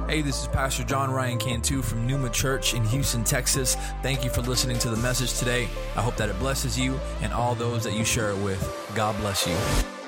Hey, this is Pastor John Ryan Cantu from Numa Church in Houston, Texas. Thank you for listening to the message today. I hope that it blesses you and all those that you share it with. God bless you.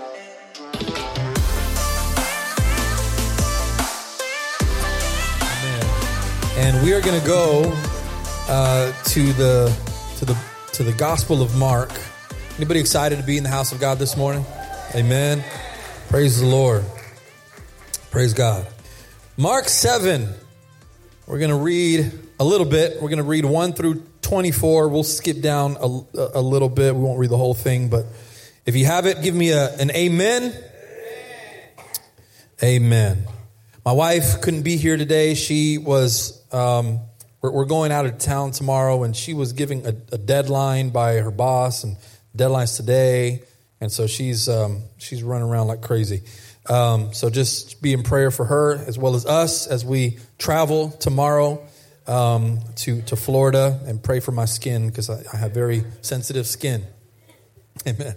Amen. And we are going to go to the Gospel of Mark. Anybody excited to be in the house of God this morning? Amen. Praise the Lord. Praise God. Mark 7, we're going to read a little bit. We're going to read 1 through 24. We'll skip down a little bit. We won't read the whole thing, but if you have it, give me an amen. Amen. My wife couldn't be here today. She was, we're going out of town tomorrow, and she was giving a deadline by her boss, and deadline's today, and so she's running around like crazy. So just be in prayer for her as well as us as we travel tomorrow to Florida, and pray for my skin because I have very sensitive skin. Amen.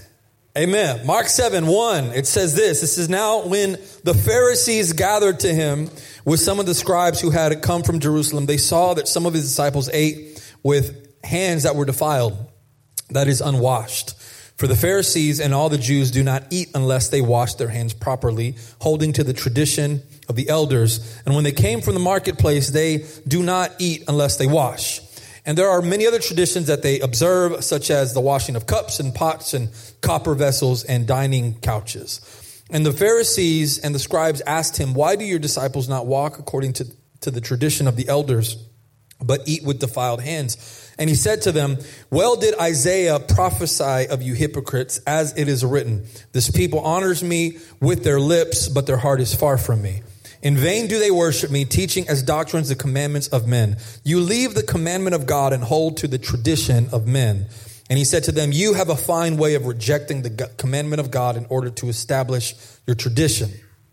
Amen. Mark 7:1, it says this. This is now when the Pharisees gathered to him with some of the scribes who had come from Jerusalem. They saw that some of his disciples ate with hands that were defiled, that is unwashed. For the Pharisees and all the Jews do not eat unless they wash their hands properly, holding to the tradition of the elders. And when they came from the marketplace, they do not eat unless they wash. And there are many other traditions that they observe, such as the washing of cups and pots and copper vessels and dining couches. And the Pharisees and the scribes asked him, "Why do your disciples not walk according to the tradition of the elders, but eat with defiled hands?" And he said to them, "Well did Isaiah prophesy of you hypocrites, as it is written, 'This people honors me with their lips, but their heart is far from me. In vain do they worship me, teaching as doctrines the commandments of men. You leave the commandment of God and hold to the tradition of men.' And he said to them, 'You have a fine way of rejecting the commandment of God in order to establish your tradition.'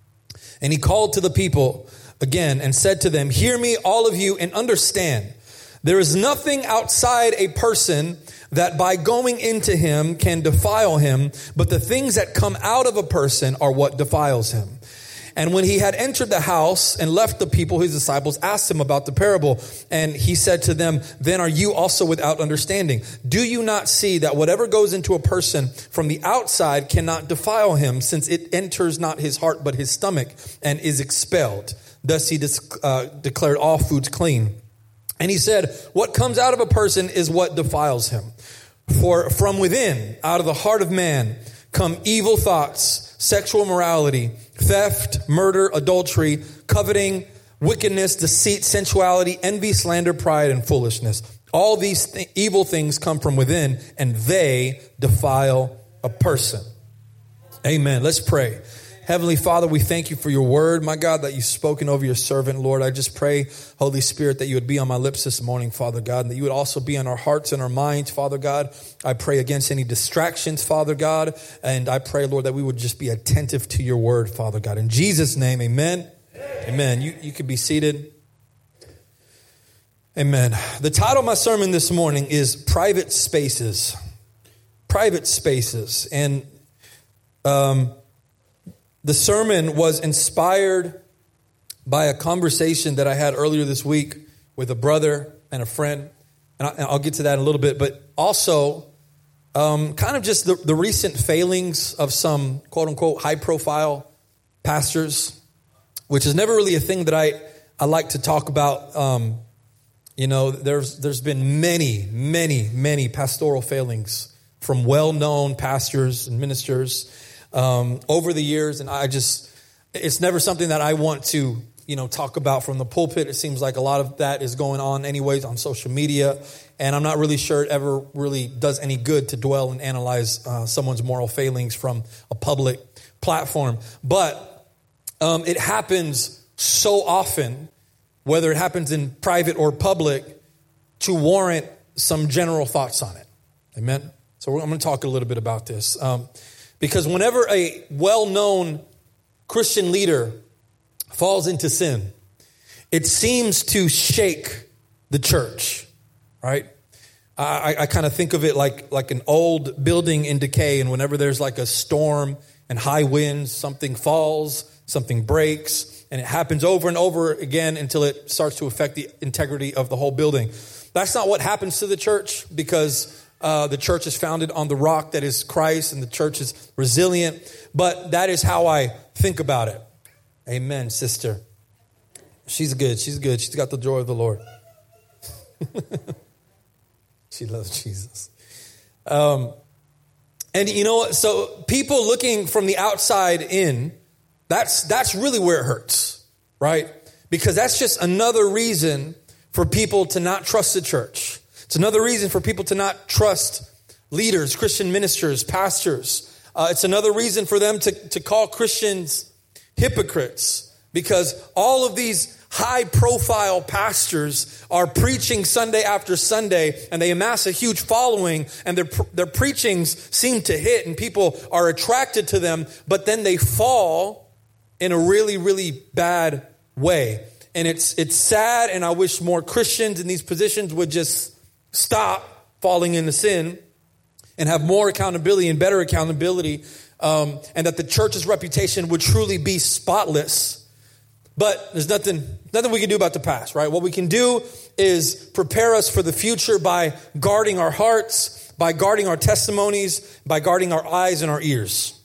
And he called to the people again and said to them, 'Hear me, all of you, and understand. There is nothing outside a person that by going into him can defile him, but the things that come out of a person are what defiles him.' And when he had entered the house and left the people, his disciples asked him about the parable. And he said to them, 'Then are you also without understanding? Do you not see that whatever goes into a person from the outside cannot defile him, since it enters not his heart but his stomach and is expelled? Thus he declared all foods clean. And he said, what comes out of a person is what defiles him. For from within, out of the heart of man, come evil thoughts, sexual immorality, theft, murder, adultery, coveting, wickedness, deceit, sensuality, envy, slander, pride, and foolishness. All these evil things come from within, and they defile a person." Amen. Let's pray. Heavenly Father, we thank you for your word, my God, that you've spoken over your servant, Lord. I just pray, Holy Spirit, that you would be on my lips this morning, Father God, and that you would also be on our hearts and our minds, Father God. I pray against any distractions, Father God, and I pray, Lord, that we would just be attentive to your word, Father God. In Jesus' name, amen. Amen. You can be seated. Amen. The title of my sermon this morning is Private Spaces. Private Spaces. And the sermon was inspired by a conversation that I had earlier this week with a brother and a friend. And I'll get to that in a little bit. But also kind of just the recent failings of some quote unquote high profile pastors, which is never really a thing that I like to talk about. There's been many pastoral failings from well-known pastors and ministers over the years, and it's never something that I want to, talk about from the pulpit. It seems like a lot of that is going on anyways on social media, and I'm not really sure it ever really does any good to dwell and analyze someone's moral failings from a public platform. But it happens so often, whether it happens in private or public, to warrant some general thoughts on it. Amen? So I'm going to talk a little bit about this. Because whenever a well-known Christian leader falls into sin, it seems to shake the church, right? I kind of think of it like an old building in decay, and whenever there's like a storm and high winds, something falls, something breaks, And it happens over and over again until it starts to affect the integrity of the whole building. That's not what happens to the church, because the church is founded on the rock that is Christ, and the church is resilient. But that is how I think about it. Amen, sister. She's good. She's good. She's got the joy of the Lord. She loves Jesus. And you know what? So people looking from the outside in, that's really where it hurts, right? Because that's just another reason for people to not trust the church. It's another reason for people to not trust leaders, Christian ministers, pastors. It's another reason for them to call Christians hypocrites, because all of these high-profile pastors are preaching Sunday after Sunday, and they amass a huge following, and their preachings seem to hit, and people are attracted to them, but then they fall in a really, really bad way. And it's sad, and I wish more Christians in these positions would just stop falling into sin and have more accountability and better accountability, and that the church's reputation would truly be spotless. But there's nothing we can do about the past, right? What we can do is prepare us for the future by guarding our hearts, by guarding our testimonies, by guarding our eyes and our ears.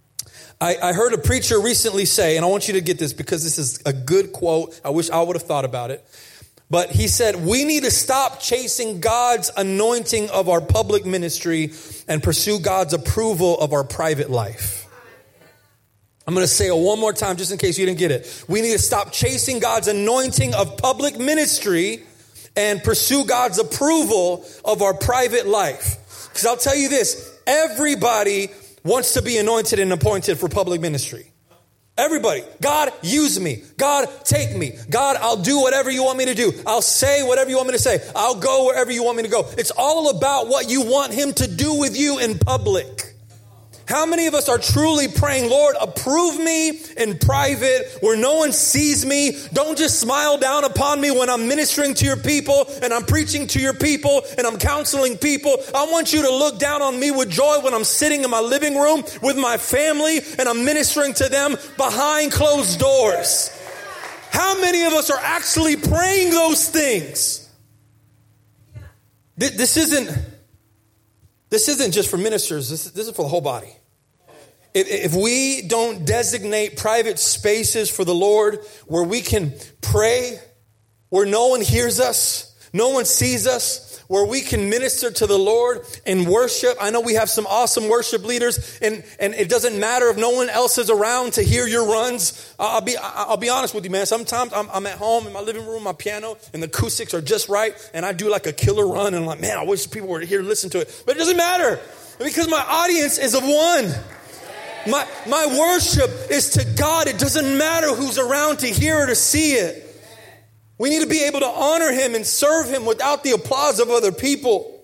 I heard a preacher recently say, and I want you to get this because this is a good quote. I wish I would have thought about it. But he said, we need to stop chasing God's anointing of our public ministry and pursue God's approval of our private life. I'm going to say it one more time just in case you didn't get it. We need to stop chasing God's anointing of public ministry and pursue God's approval of our private life. Because I'll tell you this, everybody wants to be anointed and appointed for public ministry. Everybody. God, use me. God, take me. God, I'll do whatever you want me to do. I'll say whatever you want me to say. I'll go wherever you want me to go. It's all about what you want him to do with you in public. How many of us are truly praying, Lord, approve me in private where no one sees me. Don't just smile down upon me when I'm ministering to your people and I'm preaching to your people and I'm counseling people. I want you to look down on me with joy when I'm sitting in my living room with my family and I'm ministering to them behind closed doors. How many of us are actually praying those things? This isn't just for ministers. This is for the whole body. If we don't designate private spaces for the Lord where we can pray, where no one hears us, no one sees us, where we can minister to the Lord and worship. I know we have some awesome worship leaders, and it doesn't matter if no one else is around to hear your runs. I'll be honest with you, man. Sometimes I'm at home in my living room, my piano, and the acoustics are just right, and I do like a killer run, and I'm like, man, I wish people were here to listen to it. But it doesn't matter because my audience is of one. My worship is to God. It doesn't matter who's around to hear or to see it. We need to be able to honor him and serve him without the applause of other people.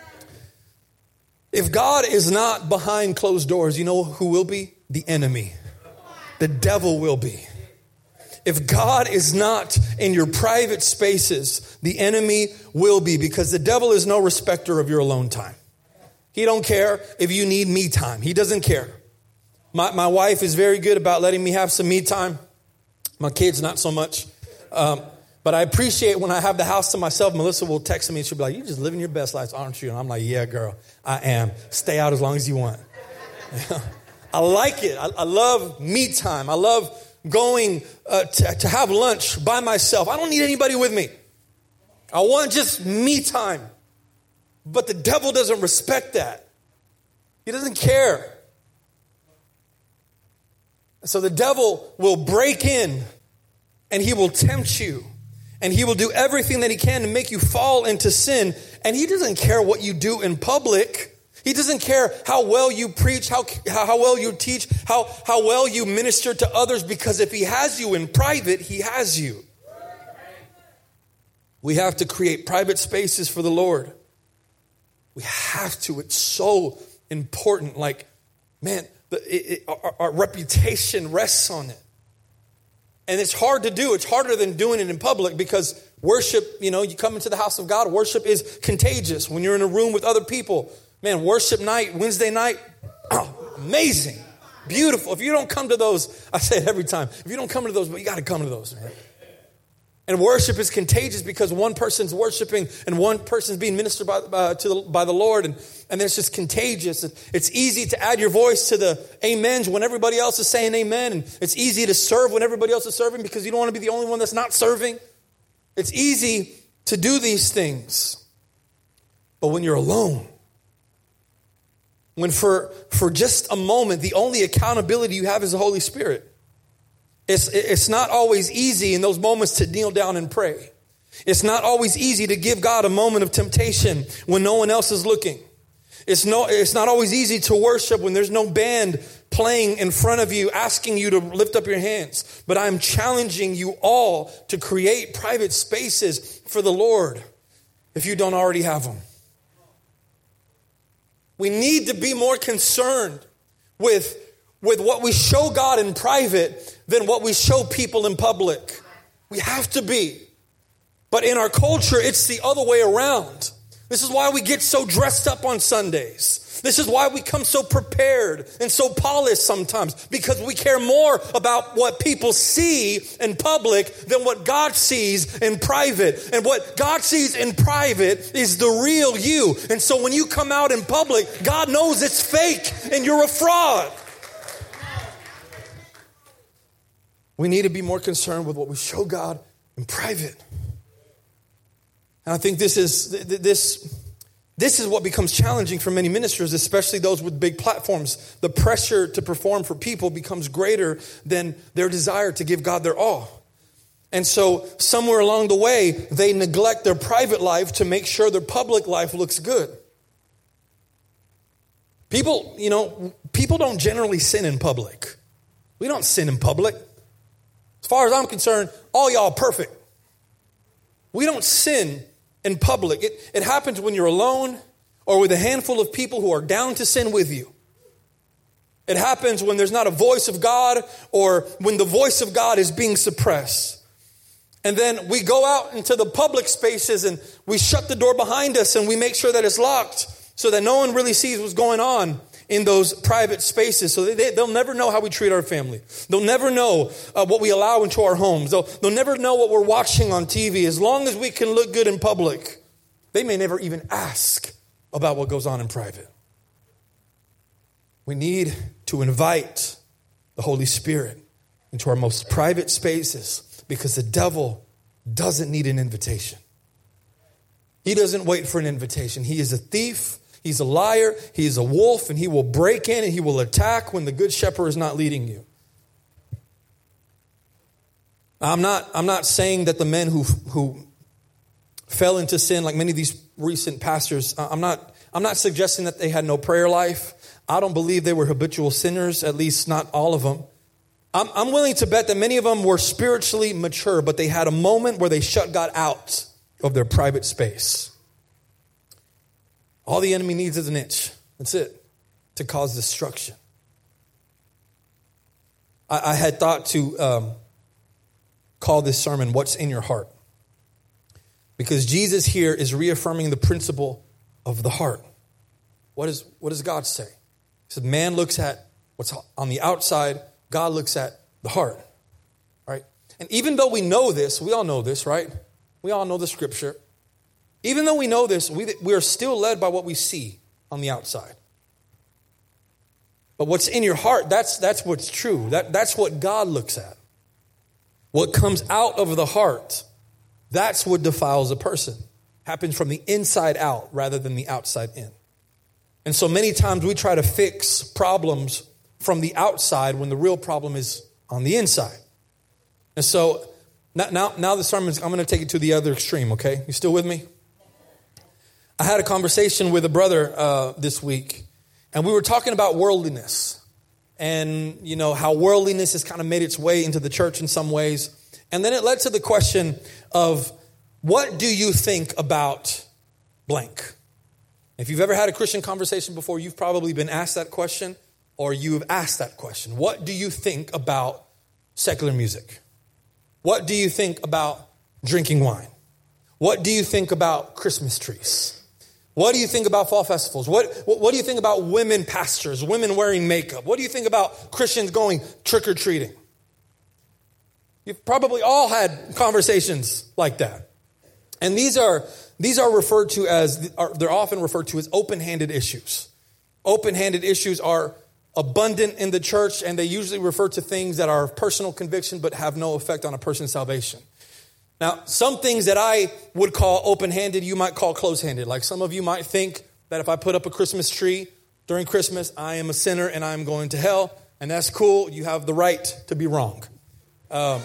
If God is not behind closed doors, you know who will be? The enemy. The devil will be. If God is not in your private spaces, the enemy will be, because the devil is no respecter of your alone time. He don't care if you need me time. He doesn't care. My wife is very good about letting me have some me time. My kids, not so much. But I appreciate when I have the house to myself. Melissa will text me and she'll be like, you're just living your best life, aren't you? And I'm like, yeah, girl, I am. Stay out as long as you want. I like it. I love me time. I love going to have lunch by myself. I don't need anybody with me. I want just me time. But the devil doesn't respect that. He doesn't care. So the devil will break in and he will tempt you and he will do everything that he can to make you fall into sin. And he doesn't care what you do in public. He doesn't care how well you preach, how well you teach, how well you minister to others, because if he has you in private, he has you. We have to create private spaces for the Lord. We have to. It's so important. Like, man, our reputation rests on it. And it's hard to do. It's harder than doing it in public, because worship, you come into the house of God, worship is contagious. When you're in a room with other people, man, worship night, Wednesday night, amazing. Beautiful. If you don't come to those, I say it every time, if you don't come to those, but you got to come to those, man. And worship is contagious because one person's worshiping and one person's being ministered by the Lord. And it's just contagious. It's easy to add your voice to the amens when everybody else is saying amen. And it's easy to serve when everybody else is serving because you don't want to be the only one that's not serving. It's easy to do these things. But when you're alone, when for just a moment, the only accountability you have is the Holy Spirit. It's not always easy in those moments to kneel down and pray. It's not always easy to give God a moment of temptation when no one else is looking. It's not always easy to worship when there's no band playing in front of you, asking you to lift up your hands. But I'm challenging you all to create private spaces for the Lord if you don't already have them. We need to be more concerned with what we show God in private than what we show people in public. We have to be. But in our culture, it's the other way around. This is why we get so dressed up on Sundays. This is why we come so prepared and so polished sometimes, because we care more about what people see in public than what God sees in private. And what God sees in private is the real you. And so when you come out in public, God knows it's fake and you're a fraud. We need to be more concerned with what we show God in private. And I think this is what becomes challenging for many ministers, especially those with big platforms. The pressure to perform for people becomes greater than their desire to give God their all. And so somewhere along the way, they neglect their private life to make sure their public life looks good. People don't generally sin in public. We don't sin in public. As far as I'm concerned, all y'all are perfect. We don't sin in public. It happens when you're alone or with a handful of people who are down to sin with you. It happens when there's not a voice of God or when the voice of God is being suppressed. And then we go out into the public spaces and we shut the door behind us and we make sure that it's locked so that no one really sees what's going on in those private spaces. So they'll never know how we treat our family. They'll never know what we allow into our homes. They'll never know what we're watching on TV. As long as we can look good in public, they may never even ask about what goes on in private. We need to invite the Holy Spirit into our most private spaces because the devil doesn't need an invitation. He doesn't wait for an invitation. He is a thief. He's a liar, he's a wolf, and he will break in and he will attack when the good shepherd is not leading you. I'm not saying that the men who fell into sin, like many of these recent pastors, I'm not suggesting that they had no prayer life. I don't believe they were habitual sinners, at least not all of them. I'm willing to bet that many of them were spiritually mature, but they had a moment where they shut God out of their private space. All the enemy needs is an inch. That's it. To cause destruction. I had thought to call this sermon, What's in Your Heart? Because Jesus here is reaffirming the principle of the heart. What does God say? He said, man looks at what's on the outside. God looks at the heart. Right? And even though we know this, we all know this, right? We all know the scripture. Even though we know this, we are still led by what we see on the outside. But what's in your heart, that's what's true. That's what God looks at. What comes out of the heart, that's what defiles a person. Happens from the inside out rather than the outside in. And so many times we try to fix problems from the outside when the real problem is on the inside. And so now the sermon, I'm going to take it to the other extreme, okay? You still with me? I had a conversation with a brother this week, and we were talking about worldliness and, how worldliness has kind of made its way into the church in some ways. And then it led to the question of, what do you think about blank? If you've ever had a Christian conversation before, you've probably been asked that question or you've asked that question. What do you think about secular music? What do you think about drinking wine? What do you think about Christmas trees? What do you think about fall festivals? What do you think about women pastors, women wearing makeup? What do you think about Christians going trick-or-treating? You've probably all had conversations like that. And these are referred to as, they're often referred to as open-handed issues. Open-handed issues are abundant in the church, and they usually refer to things that are of personal conviction but have no effect on a person's salvation. Now, some things that I would call open-handed, you might call close-handed. Like some of you might think that if I put up a Christmas tree during Christmas, I am a sinner and I'm going to hell, and that's cool. You have the right to be wrong. But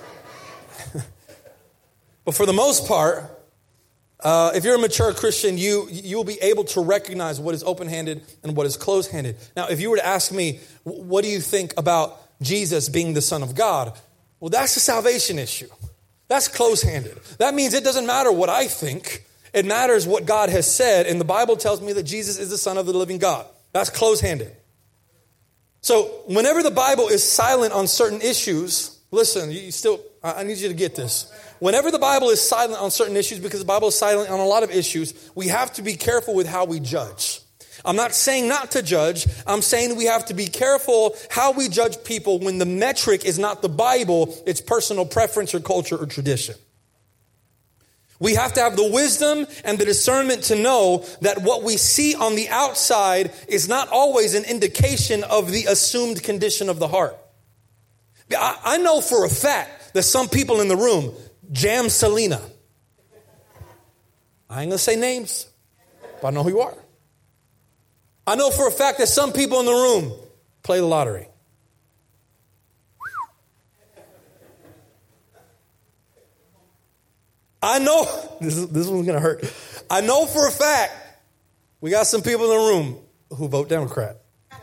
for the most part, if you're a mature Christian, you'll be able to recognize what is open-handed and what is close-handed. Now, if you were to ask me, what do you think about Jesus being the Son of God? Well, that's a salvation issue. That's close-handed. That means it doesn't matter what I think. It matters what God has said. And the Bible tells me that Jesus is the Son of the living God. That's close-handed. So whenever the Bible is silent on certain issues, listen, I need you to get this. Whenever the Bible is silent on certain issues, because the Bible is silent on a lot of issues, we have to be careful with how we judge. I'm not saying not to judge. I'm saying we have to be careful how we judge people when the metric is not the Bible, it's personal preference or culture or tradition. We have to have the wisdom and the discernment to know that what we see on the outside is not always an indication of the assumed condition of the heart. I know for a fact that some people in the room jam Selena. I ain't going to say names, but I know who you are. I know for a fact that some people in the room play the lottery. I know, this one's going to hurt. I know for a fact we got some people in the room who vote Democrat.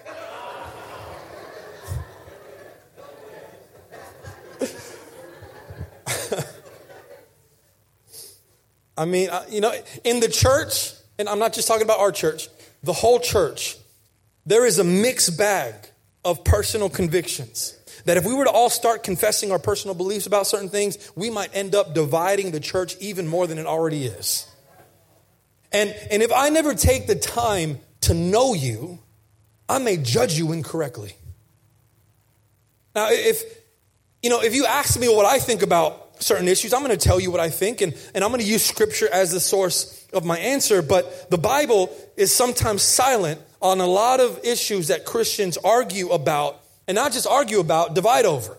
I mean, in the church, and I'm not just talking about our church, the whole church, there is a mixed bag of personal convictions that if we were to all start confessing our personal beliefs about certain things, we might end up dividing the church even more than it already is. And if I never take the time to know you, I may judge you incorrectly. Now, if you ask me what I think about certain issues, I'm going to tell you what I think, and I'm going to use scripture as the source of my answer, but the Bible is sometimes silent on a lot of issues that Christians argue about, and not just argue about, divide over.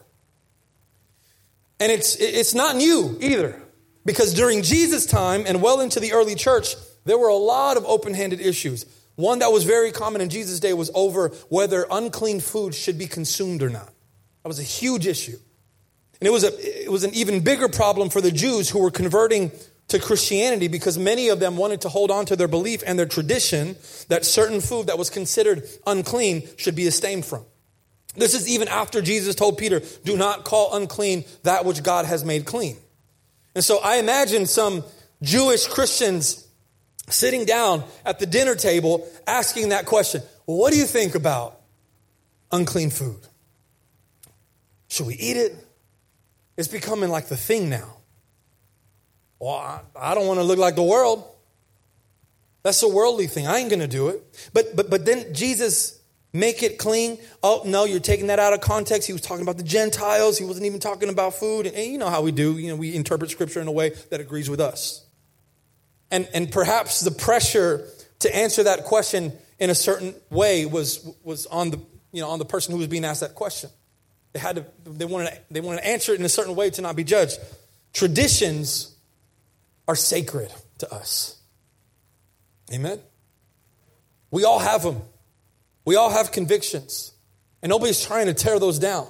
And it's not new either, because during Jesus' time and well into the early church, there were a lot of open-handed issues. One that was very common in Jesus' day was over whether unclean food should be consumed or not. That was a huge issue. And it was an even bigger problem for the Jews who were converting to Christianity, because many of them wanted to hold on to their belief and their tradition that certain food that was considered unclean should be abstained from. This is even after Jesus told Peter, do not call unclean that which God has made clean. And so I imagine some Jewish Christians sitting down at the dinner table asking that question. Well, what do you think about unclean food? Should we eat it? It's becoming like the thing now. Well, I don't want to look like the world. That's a worldly thing. I ain't going to do it. But then Jesus make it clean. Oh, no, you're taking that out of context. He was talking about the Gentiles. He wasn't even talking about food. And you know how we do. We interpret scripture in a way that agrees with us. And perhaps the pressure to answer that question in a certain way was on the person who was being asked that question. They wanted to answer it in a certain way to not be judged. Traditions are sacred to us. Amen? We all have them. We all have convictions. And nobody's trying to tear those down.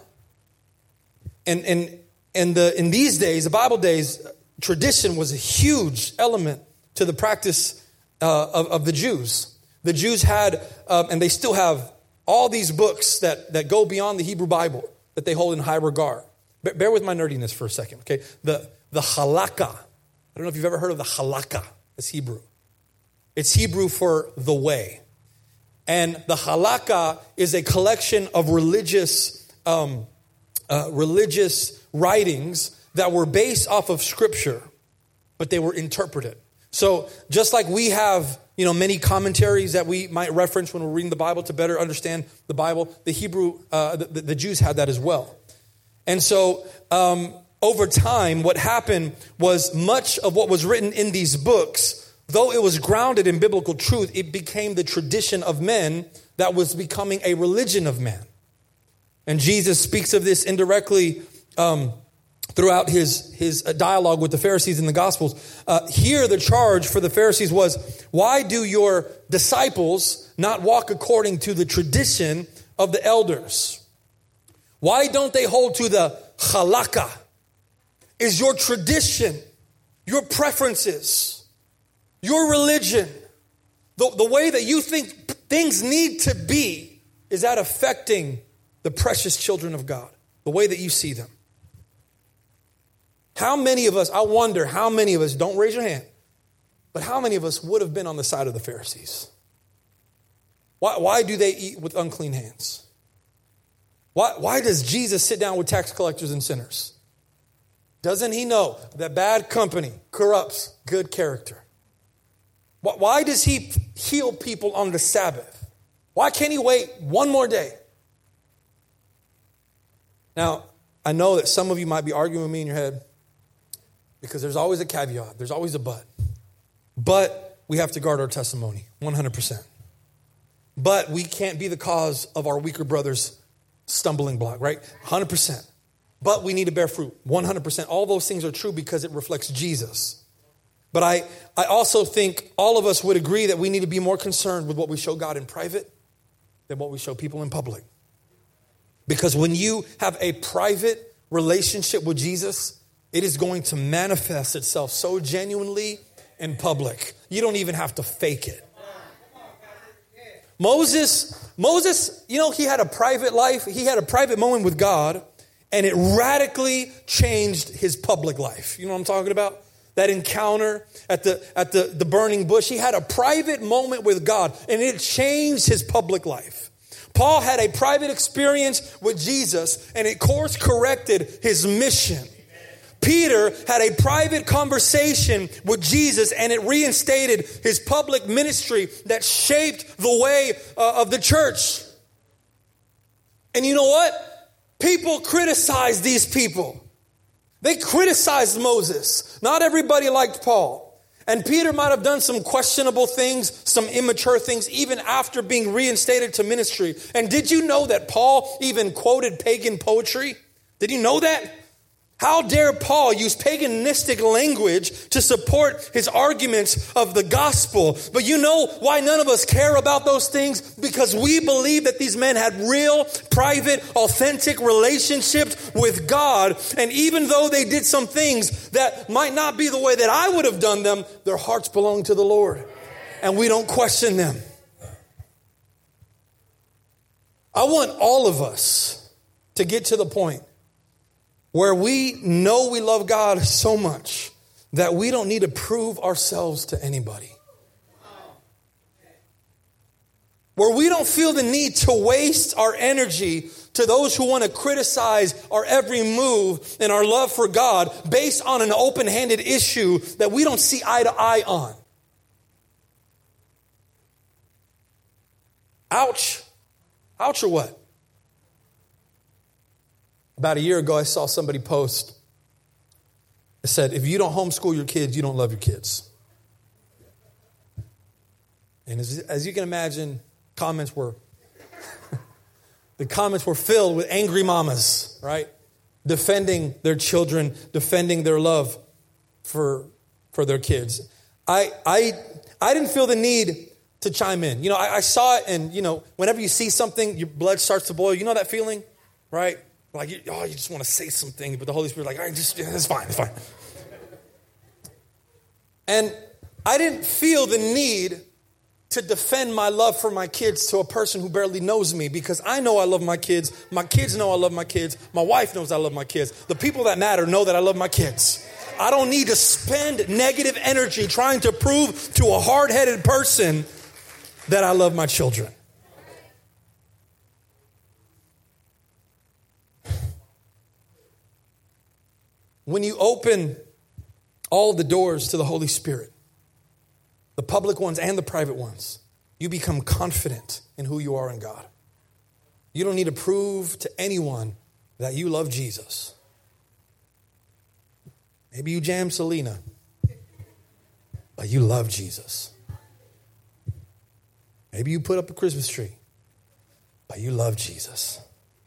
And in these days, the Bible days, tradition was a huge element to the practice of the Jews. The Jews had, and they still have, all these books that go beyond the Hebrew Bible that they hold in high regard. Bear with my nerdiness for a second, okay? The halakha. I don't know if you've ever heard of the halakha. It's Hebrew. It's Hebrew for the way. And the halakha is a collection of religious writings that were based off of scripture, but they were interpreted. So just like we have, many commentaries that we might reference when we're reading the Bible to better understand the Bible, the the Jews had that as well. And so over time, what happened was much of what was written in these books, though it was grounded in biblical truth, it became the tradition of men that was becoming a religion of man. And Jesus speaks of this indirectly throughout his dialogue with the Pharisees in the Gospels. Here, the charge for the Pharisees was, why do your disciples not walk according to the tradition of the elders? Why don't they hold to the halakha? Is your tradition, your preferences, your religion, the way that you think things need to be, is that affecting the precious children of God, the way that you see them? How many of us, I wonder how many of us, don't raise your hand, but how many of us would have been on the side of the Pharisees? Why do they eat with unclean hands? Why does Jesus sit down with tax collectors and sinners? Doesn't he know that bad company corrupts good character? Why does he heal people on the Sabbath? Why can't he wait one more day? Now, I know that some of you might be arguing with me in your head, because there's always a caveat. There's always a but. But we have to guard our testimony, 100%. But we can't be the cause of our weaker brother's stumbling block, right? 100%. But we need to bear fruit, 100%. All those things are true because it reflects Jesus. But I also think all of us would agree that we need to be more concerned with what we show God in private than what we show people in public. Because when you have a private relationship with Jesus, it is going to manifest itself so genuinely in public. You don't even have to fake it. Moses, he had a private life. He had a private moment with God, and it radically changed his public life. You know what I'm talking about? That encounter at the burning bush. He had a private moment with God, and it changed his public life. Paul had a private experience with Jesus, and it course corrected his mission. Peter had a private conversation with Jesus, and it reinstated his public ministry that shaped the way of the church. And you know what? People criticize these people. They criticized Moses. Not everybody liked Paul. And Peter might have done some questionable things, some immature things, even after being reinstated to ministry. And did you know that Paul even quoted pagan poetry? Did you know that? How dare Paul use paganistic language to support his arguments of the gospel? But you know why none of us care about those things? Because we believe that these men had real, private, authentic relationships with God. And even though they did some things that might not be the way that I would have done them, their hearts belong to the Lord. And we don't question them. I want all of us to get to the point where we know we love God so much that we don't need to prove ourselves to anybody. Where we don't feel the need to waste our energy to those who want to criticize our every move and our love for God based on an open-handed issue that we don't see eye to eye on. Ouch. Ouch or what? About a year ago, I saw somebody post. It said, if you don't homeschool your kids, you don't love your kids. And as you can imagine, the comments were filled with angry mamas, right? Defending their children, defending their love for their kids. I didn't feel the need to chime in. I saw it, and, whenever you see something, your blood starts to boil. You know that feeling, right? Like, you just want to say something, but the Holy Spirit, it's fine, it's fine. And I didn't feel the need to defend my love for my kids to a person who barely knows me, because I know I love my kids know I love my kids, my wife knows I love my kids, the people that matter know that I love my kids. I don't need to spend negative energy trying to prove to a hard-headed person that I love my children. When you open all the doors to the Holy Spirit, the public ones and the private ones, you become confident in who you are in God. You don't need to prove to anyone that you love Jesus. Maybe you jam Selena, but you love Jesus. Maybe you put up a Christmas tree, but you love Jesus.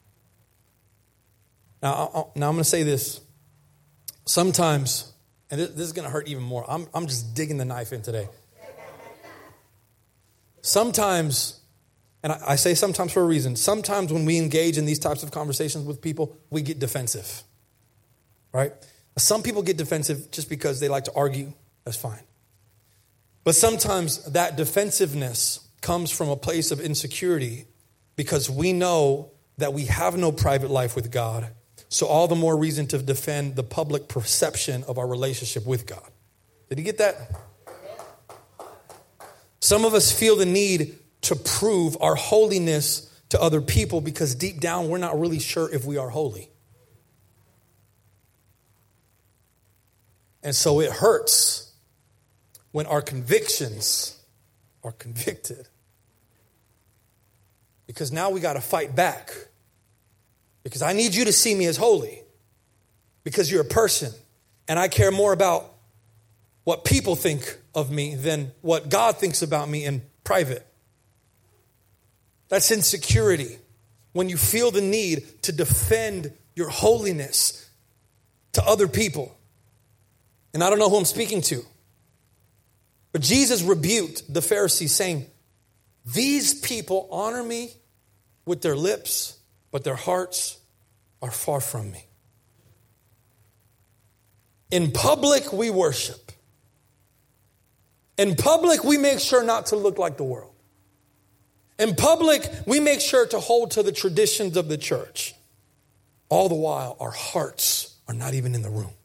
Now I'm going to say this. Sometimes, and this is going to hurt even more. I'm just digging the knife in today. Sometimes, and I say sometimes for a reason, sometimes when we engage in these types of conversations with people, we get defensive, right? Some people get defensive just because they like to argue. That's fine. But sometimes that defensiveness comes from a place of insecurity because we know that we have no private life with God. So all the more reason to defend the public perception of our relationship with God. Did you get that? Some of us feel the need to prove our holiness to other people because deep down we're not really sure if we are holy. And so it hurts when our convictions are convicted. Because now we got to fight back. Because I need you to see me as holy. Because you're a person. And I care more about what people think of me than what God thinks about me in private. That's insecurity. When you feel the need to defend your holiness to other people. And I don't know who I'm speaking to. But Jesus rebuked the Pharisees saying, these people honor me with their lips, but their hearts are far from me. In public, we worship. In public, we make sure not to look like the world. In public, we make sure to hold to the traditions of the church. All the while, our hearts are not even in the room.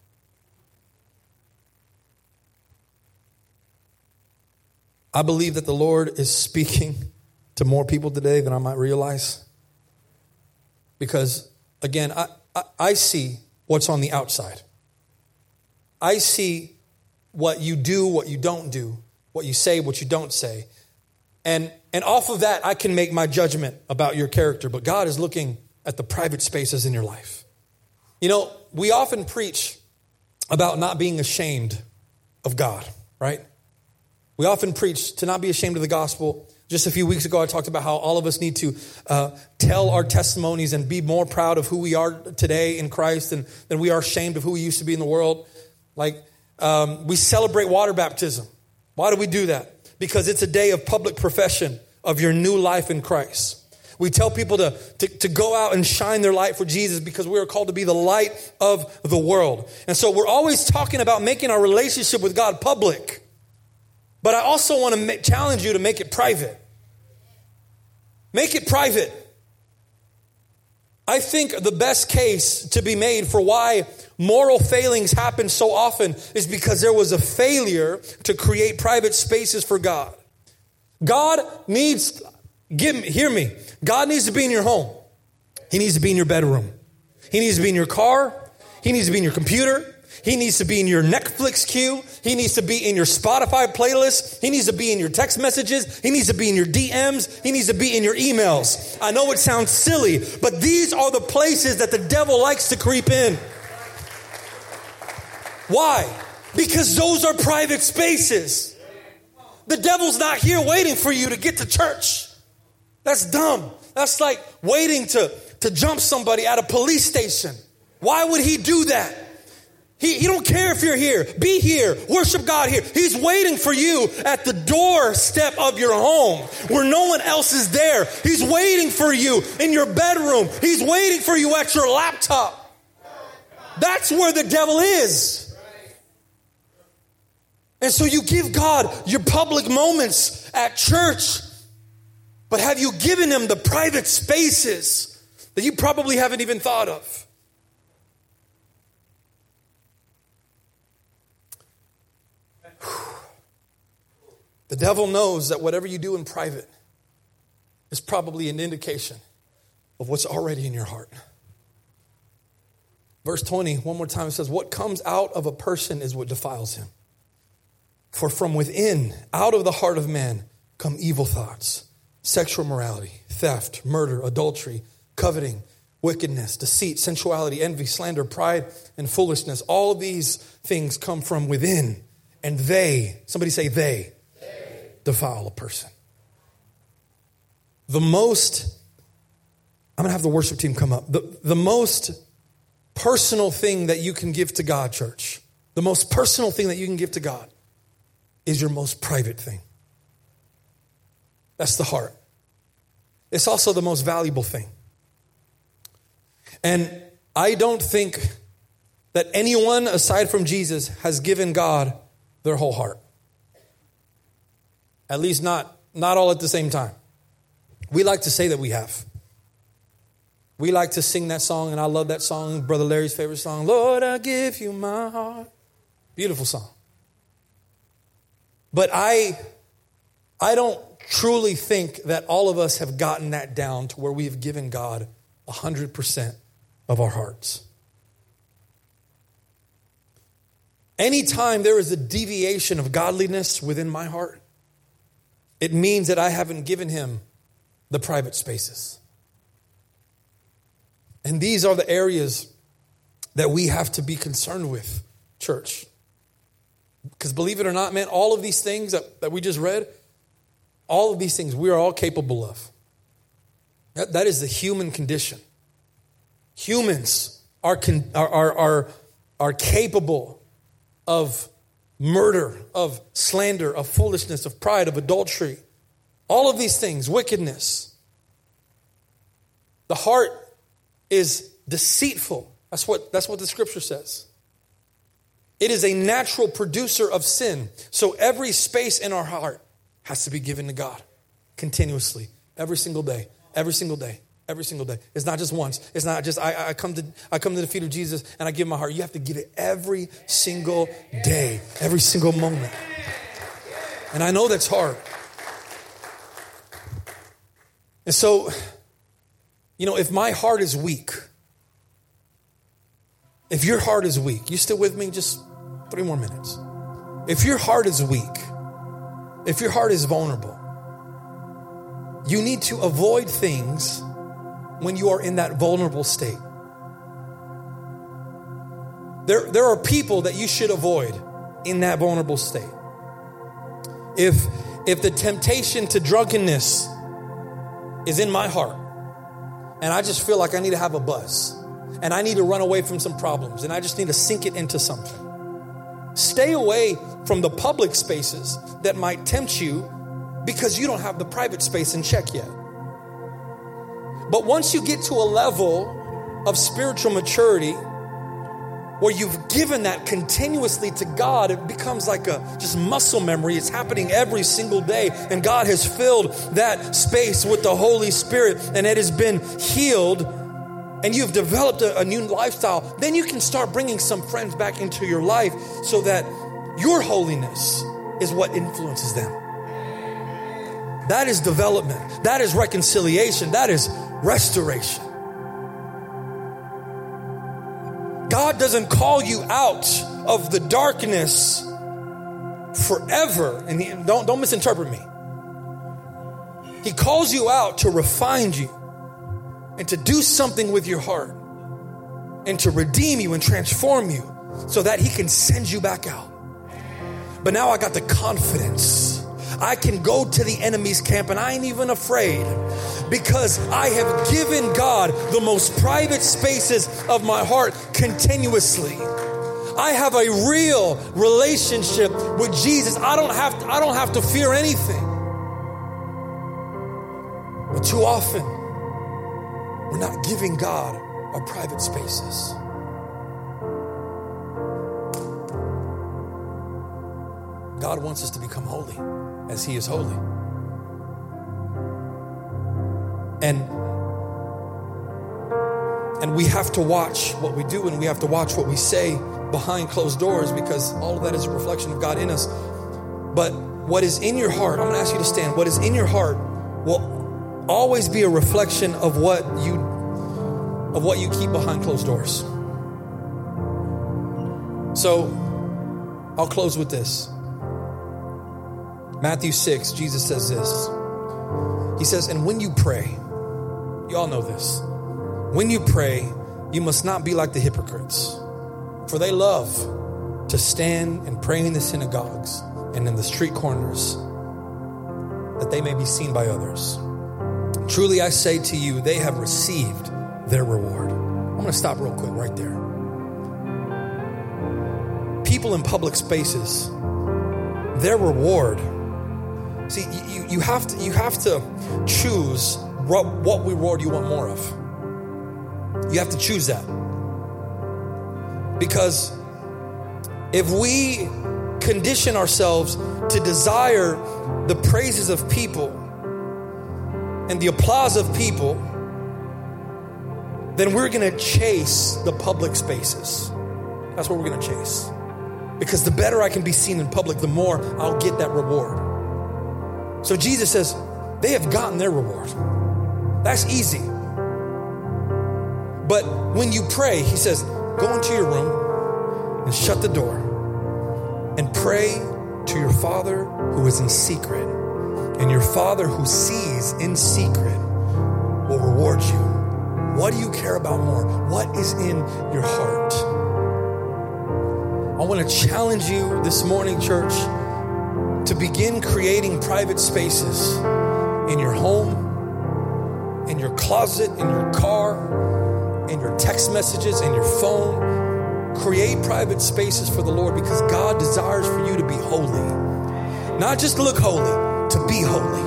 I believe that the Lord is speaking to more people today than I might realize. Because, again, I see what's on the outside. I see what you do, what you don't do, what you say, what you don't say. And off of that, I can make my judgment about your character. But God is looking at the private spaces in your life. You know, we often preach about not being ashamed of God, right? We often preach to not be ashamed of the gospel. Just a few weeks ago, I talked about how all of us need to tell our testimonies and be more proud of who we are today in Christ than we are ashamed of who we used to be in the world. Like, we celebrate water baptism. Why do we do that? Because it's a day of public profession of your new life in Christ. We tell people to go out and shine their light for Jesus because we are called to be the light of the world. And so we're always talking about making our relationship with God public. But I also want to challenge you to make it private. Make it private. I think the best case to be made for why moral failings happen so often is because there was a failure to create private spaces for God. God needs, hear me, God needs to be in your home. He needs to be in your bedroom. He needs to be in your car. He needs to be in your computer. He needs to be in your Netflix queue. He needs to be in your Spotify playlist. He needs to be in your text messages. He needs to be in your DMs. He needs to be in your emails. I know it sounds silly, but these are the places that the devil likes to creep in. Why? Because those are private spaces. The devil's not here waiting for you to get to church. That's dumb. That's like waiting to jump somebody at a police station. Why would he do that? He don't care if you're here. Be here. Worship God here. He's waiting for you at the doorstep of your home where no one else is there. He's waiting for you in your bedroom. He's waiting for you at your laptop. That's where the devil is. And so you give God your public moments at church, but have you given him the private spaces that you probably haven't even thought of? The devil knows that whatever you do in private is probably an indication of what's already in your heart. Verse 20, one more time, it says, what comes out of a person is what defiles him. For from within, out of the heart of man, come evil thoughts, sexual immorality, theft, murder, adultery, coveting, wickedness, deceit, sensuality, envy, slander, pride, and foolishness. All of these things come from within, and somebody say they defile a person. I'm going to have the worship team come up. The most personal thing that you can give to God, church, the most personal thing that you can give to God is your most private thing. That's the heart. It's also the most valuable thing. And I don't think that anyone aside from Jesus has given God their whole heart. At least not all at the same time. We like to say that we have. We like to sing that song, and I love that song, Brother Larry's favorite song, Lord, I give you my heart. Beautiful song. But I don't truly think that all of us have gotten that down to where we have given God 100% of our hearts. Anytime there is a deviation of godliness within my heart, it means that I haven't given him the private spaces. And these are the areas that we have to be concerned with, church. Because believe it or not, man, all of these things that we just read, all of these things we are all capable of. That is the human condition. Humans are capable of murder, of slander, of foolishness, of pride, of adultery. All of these things, wickedness. The heart is deceitful. That's what the scripture says. It is a natural producer of sin. So every space in our heart has to be given to God continuously, every single day, every single day, every single day. It's not just once. It's not just I come to the feet of Jesus and I give my heart. You have to give it every single day, every single moment. And I know that's hard. And so, if my heart is weak, if your heart is weak, you still with me? Just 3 more minutes. If your heart is weak, if your heart is vulnerable, you need to avoid things when you are in that vulnerable state. There are people that you should avoid in that vulnerable state. If the temptation to drunkenness is in my heart, and I just feel like I need to have a buzz, and I need to run away from some problems, and I just need to sink it into something, stay away from the public spaces that might tempt you because you don't have the private space in check yet. But once you get to a level of spiritual maturity where you've given that continuously to God, it becomes like a just muscle memory. It's happening every single day. And God has filled that space with the Holy Spirit and it has been healed and you've developed a new lifestyle. Then you can start bringing some friends back into your life so that your holiness is what influences them. That is development. That is reconciliation. That is restoration. God doesn't call you out of the darkness forever. And don't misinterpret me. He calls you out to refine you and to do something with your heart and to redeem you and transform you so that he can send you back out. But now I got the confidence. I can go to the enemy's camp and I ain't even afraid because I have given God the most private spaces of my heart continuously. I have a real relationship with Jesus. I don't have to fear anything. But too often, we're not giving God our private spaces. God wants us to become holy as he is holy. And we have to watch what we do and we have to watch what we say behind closed doors because all of that is a reflection of God in us. But what is in your heart, I'm going to ask you to stand. What is in your heart will always be a reflection of what you keep behind closed doors. So I'll close with this. Matthew 6, Jesus says this. He says, and when you pray, you all know this. When you pray, you must not be like the hypocrites, for they love to stand and pray in the synagogues and in the street corners, that they may be seen by others. Truly I say to you, they have received their reward. I'm going to stop real quick right there. People in public spaces, their reward. See, you have to choose what reward you want more of. You have to choose that. Because if we condition ourselves to desire the praises of people and the applause of people, then we're going to chase the public spaces. That's what we're going to chase. Because the better I can be seen in public, the more I'll get that reward. So Jesus says, they have gotten their reward. That's easy. But when you pray, he says, go into your room and shut the door and pray to your Father who is in secret. And your Father who sees in secret will reward you. What do you care about more? What is in your heart? I want to challenge you this morning, church, to begin creating private spaces in your home, in your closet, in your car, in your text messages, in your phone. Create private spaces for the Lord, because God desires for you to be holy. Not just look holy, to be holy.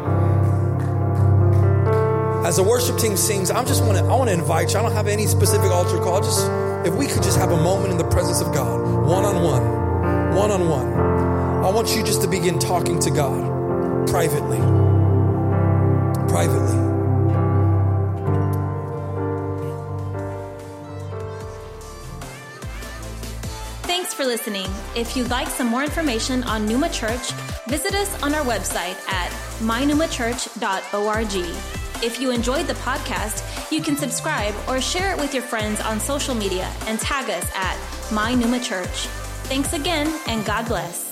As the worship team sings, I want to invite you. I don't have any specific altar call. If we could just have a moment in the presence of God, one-on-one. I want you just to begin talking to God privately. Thanks for listening. If you'd like some more information on Pneuma Church, visit us on our website at mypneumachurch.org. If you enjoyed the podcast, you can subscribe or share it with your friends on social media and tag us at mypneumachurch. Thanks again, and God bless.